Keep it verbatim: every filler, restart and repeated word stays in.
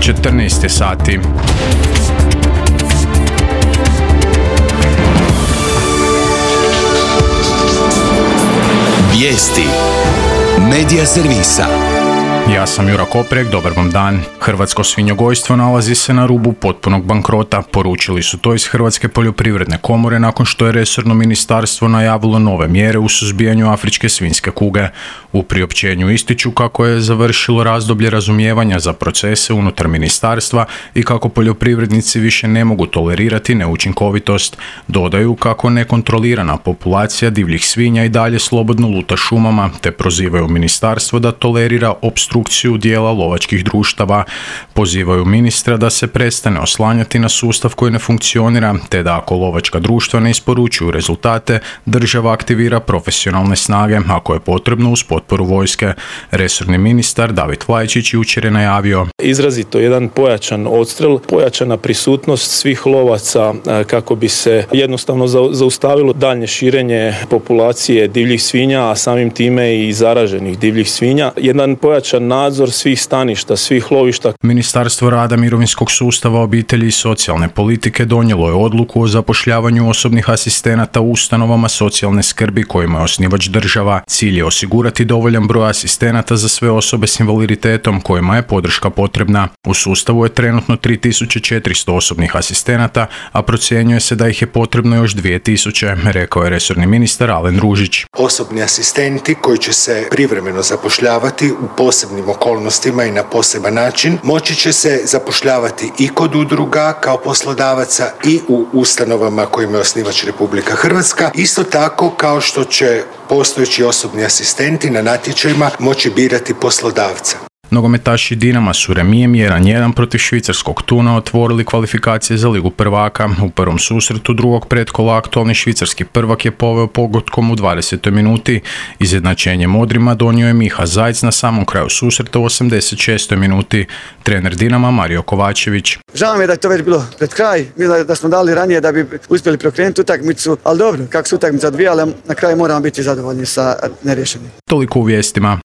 četrnaest sati. Vijesti Medija servisa. Ja sam Jura Koprek, dobar vam dan. Hrvatsko svinjogojstvo nalazi se na rubu potpunog bankrota. Poručili su to iz Hrvatske poljoprivredne komore nakon što je resorno ministarstvo najavilo nove mjere u suzbijanju afričke svinjske kuge. U priopćenju ističu kako je završilo razdoblje razumijevanja za procese unutar ministarstva i kako poljoprivrednici više ne mogu tolerirati neučinkovitost. Dodaju kako nekontrolirana populacija divljih svinja i dalje slobodno luta šumama, te prozivaju ministarstvo da tolerira opstrukciju dijela lovačkih društava. Pozivaju ministra da se prestane oslanjati na sustav koji ne funkcionira, te da ako lovačka društva ne isporučuju rezultate, država aktivira profesionalne snage, ako je potrebno uz potporu vojske. Resorni ministar David Vlajčić jučer je najavio: izrazito jedan pojačan odstrel, pojačana prisutnost svih lovaca kako bi se jednostavno zaustavilo daljnje širenje populacije divljih svinja, a samim time i zaraženih divljih svinja. Jedan pojačan nadzor svih staništa, svih lovišta. Ministarstvo rada, mirovinskog sustava, obitelji i socijalne politike donijelo je odluku o zapošljavanju osobnih asistenata u ustanovama socijalne skrbi kojima je osnivač država. Cilj je osigurati dovoljan broj asistenata za sve osobe s invaliditetom kojima je podrška potrebna. U sustavu je trenutno tri tisuće četiristo osobnih asistenata, a procjenjuje se da ih je potrebno još dvije tisuće, rekao je resorni ministar Alen Ružić. Osobni asistenti koji će se privremeno zapošljavati u posebnim okolnostima i na poseban način moći će se zapošljavati i kod udruga kao poslodavaca i u ustanovama kojima je osnivač Republika Hrvatska. Isto tako kao što će postojeći osobni asistenti na natječajima moći birati poslodavca. Nogometaši Dinama su remijem jedan jedan protiv švicarskog Thuna otvorili kvalifikacije za Ligu prvaka. U prvom susretu drugog pretkola aktualni švicarski prvak je poveo pogodkom u dvadesetoj minuti. Izjednačenje modrima donio je Miha Zajc na samom kraju susreta u osamdeset šestoj minuti. Trener Dinama Mario Kovačević: žao mi je da je to već bilo pred kraj, mislim da smo dali ranije da bi uspjeli preokrenuti utakmicu, ali dobro, kako su utakmica odvijale, na kraju moramo biti zadovoljni sa nerješenim. Toliko u vijestima.